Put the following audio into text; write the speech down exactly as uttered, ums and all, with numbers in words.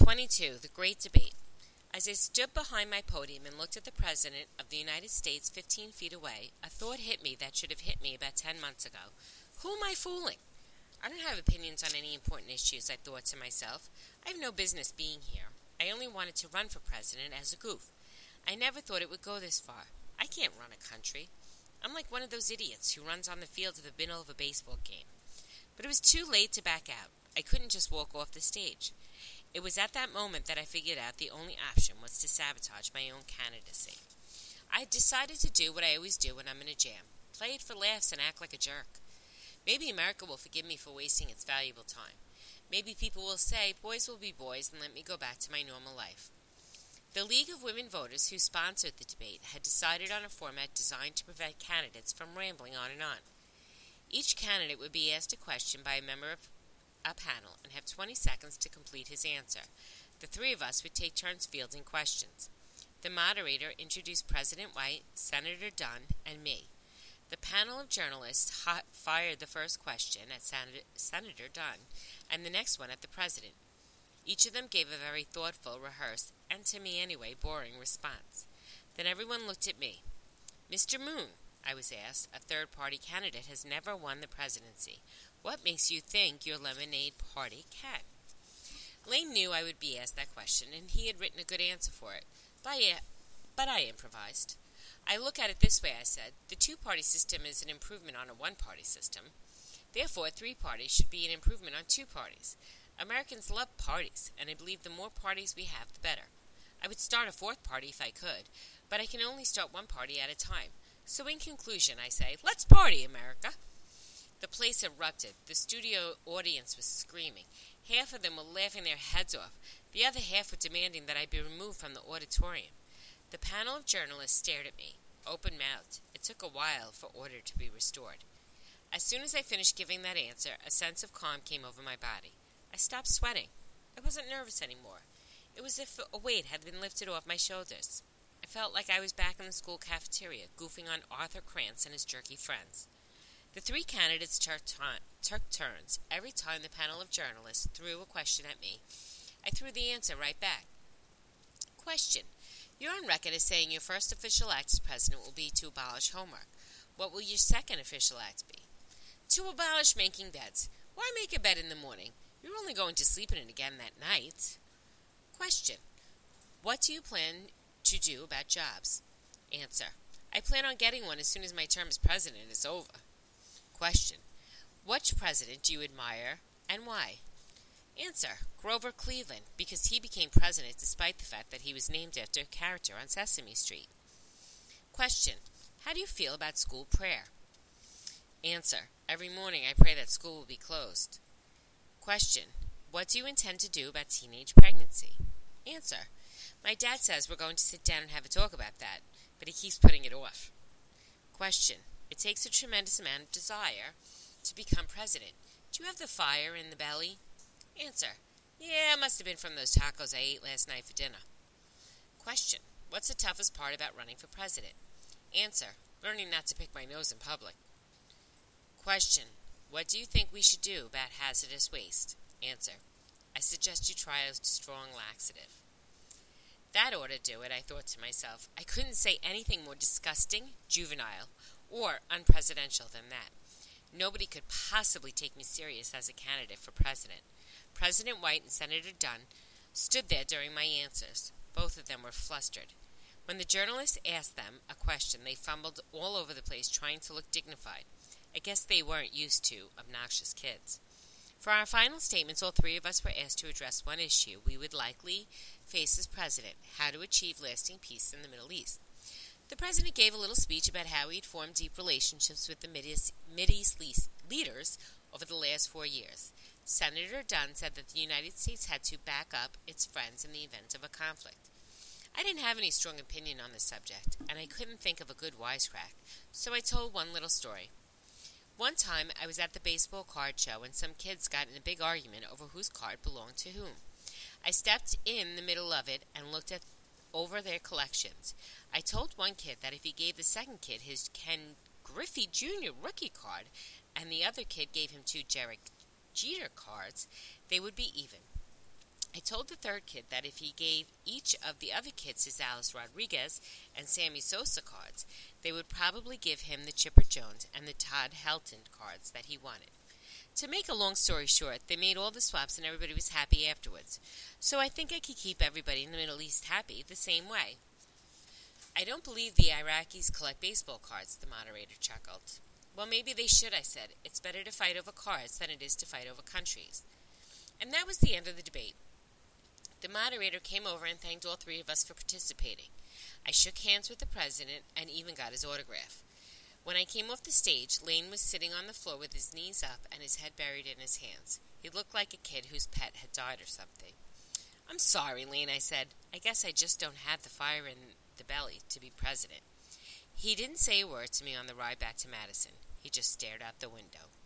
twenty-two. The Great Debate. As I stood behind my podium and looked at the President of the United States fifteen feet away, a thought hit me that should have hit me about ten months ago. Who am I fooling? I don't have opinions on any important issues, I thought to myself. I have no business being here. I only wanted to run for president as a goof. I never thought it would go this far. I can't run a country. I'm like one of those idiots who runs on the field of the middle of a baseball game. But it was too late to back out. I couldn't just walk off the stage. It was at that moment that I figured out the only option was to sabotage my own candidacy. I decided to do what I always do when I'm in a jam. Play it for laughs and act like a jerk. Maybe America will forgive me for wasting its valuable time. Maybe people will say, boys will be boys, and let me go back to my normal life. The League of Women Voters who sponsored the debate had decided on a format designed to prevent candidates from rambling on and on. Each candidate would be asked a question by a member of a panel and have twenty seconds to complete his answer. The three of us would take turns fielding questions. The moderator introduced President White, Senator Dunn, and me. The panel of journalists hot fired the first question at Sen- Senator Dunn and the next one at the President. Each of them gave a very thoughtful, rehearsed, and to me anyway, boring response. Then everyone looked at me. Mister Moon, I was asked, a third-party candidate has never won the presidency. What makes you think your lemonade party can? Lane knew I would be asked that question, and he had written a good answer for it, but I, but I improvised. I look at it this way, I said. The two-party system is an improvement on a one-party system. Therefore, three parties should be an improvement on two parties. Americans love parties, and I believe the more parties we have, the better. I would start a fourth party if I could, but I can only start one party at a time. So in conclusion, I say, let's party, America! The place erupted. The studio audience was screaming. Half of them were laughing their heads off. The other half were demanding that I be removed from the auditorium. The panel of journalists stared at me, open-mouthed. It took a while for order to be restored. As soon as I finished giving that answer, a sense of calm came over my body. I stopped sweating. I wasn't nervous anymore. It was as if a weight had been lifted off my shoulders. I felt like I was back in the school cafeteria, goofing on Arthur Krantz and his jerky friends. The three candidates took, t- took turns. Every time the panel of journalists threw a question at me, I threw the answer right back. Question. You're on record as saying your first official act as president will be to abolish homework. What will your second official act be? To abolish making beds. Why make a bed in the morning? You're only going to sleep in it again that night. Question. What do you plan to do about jobs? Answer. I plan on getting one as soon as my term as president is over. Question. Which president do you admire and why? Answer. Grover Cleveland, because he became president despite the fact that he was named after a character on Sesame Street. Question. How do you feel about school prayer? Answer. Every morning I pray that school will be closed. Question. What do you intend to do about teenage pregnancy? Answer. My dad says we're going to sit down and have a talk about that, but he keeps putting it off. Question. It takes a tremendous amount of desire to become president. Do you have the fire in the belly? Answer. Yeah, it must have been from those tacos I ate last night for dinner. Question. What's the toughest part about running for president? Answer. Learning not to pick my nose in public. Question. What do you think we should do about hazardous waste? Answer. I suggest you try a strong laxative. That ought to do it, I thought to myself. I couldn't say anything more disgusting, juvenile, or unpresidential than that. Nobody could possibly take me serious as a candidate for president. President White and Senator Dunn stood there during my answers. Both of them were flustered. When the journalists asked them a question, they fumbled all over the place trying to look dignified. I guess they weren't used to obnoxious kids. For our final statements, all three of us were asked to address one issue we would likely face as president: how to achieve lasting peace in the Middle East. The president gave a little speech about how he'd formed deep relationships with the Mideast leaders over the last four years. Senator Dunn said that the United States had to back up its friends in the event of a conflict. I didn't have any strong opinion on the subject, and I couldn't think of a good wisecrack, so I told one little story. One time, I was at the baseball card show, and some kids got in a big argument over whose card belonged to whom. I stepped in the middle of it and looked at over their collections. I told one kid that if he gave the second kid his Ken Griffey Junior rookie card, and the other kid gave him two Derek Jeter cards, they would be even. I told the third kid that if he gave each of the other kids his Alice Rodriguez and Sammy Sosa cards, they would probably give him the Chipper Jones and the Todd Helton cards that he wanted. To make a long story short, they made all the swaps and everybody was happy afterwards. So I think I could keep everybody in the Middle East happy the same way. I don't believe the Iraqis collect baseball cards, the moderator chuckled. Well, maybe they should, I said. It's better to fight over cards than it is to fight over countries. And that was the end of the debate. The moderator came over and thanked all three of us for participating. I shook hands with the president and even got his autograph. When I came off the stage, Lane was sitting on the floor with his knees up and his head buried in his hands. He looked like a kid whose pet had died or something. I'm sorry, Lane, I said. I guess I just don't have the fire in the belly to be president. He didn't say a word to me on the ride back to Madison. He just stared out the window.